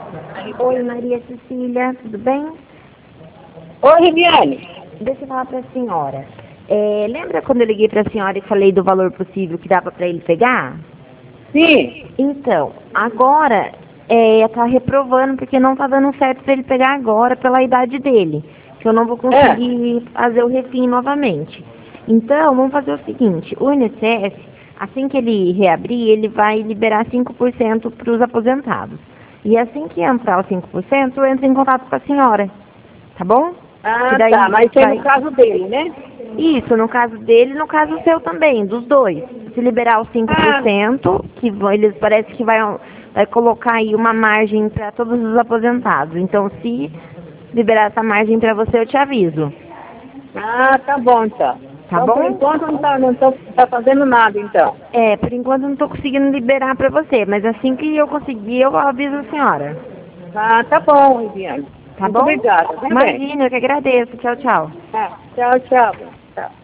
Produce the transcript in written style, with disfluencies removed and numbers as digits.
Oi, Maria Cecília, tudo bem? Oi, Riviane. Deixa eu falar para a senhora. Lembra quando eu liguei para a senhora e falei do valor possível que dava para ele pegar? Sim. Então, agora tá reprovando porque não tá dando certo para ele pegar agora pela idade dele. Que eu não vou conseguir fazer o refim novamente. Então, vamos fazer o seguinte, o INSS, assim que ele reabrir, ele vai liberar 5% para os aposentados. E assim que entrar os 5%, eu entro em contato com a senhora. Tá bom? Ah, daí tá. Mas é no caso dele, né? Isso, no caso dele e no caso seu também, dos dois. Se liberar os 5%, eles parece que vai colocar aí uma margem para todos os aposentados. Então, se liberar essa margem para você, eu te aviso. Ah, tá bom, então. Tá Então, bom? por enquanto, não tá fazendo nada, então. Por enquanto eu não estou conseguindo liberar para você, mas assim que eu conseguir, eu aviso a senhora. Ah, tá bom, Riviane. Tá Muito bom? obrigada. Tá bem? Imagina, eu que agradeço. Tchau, tchau. Tchau, tchau. Tchau.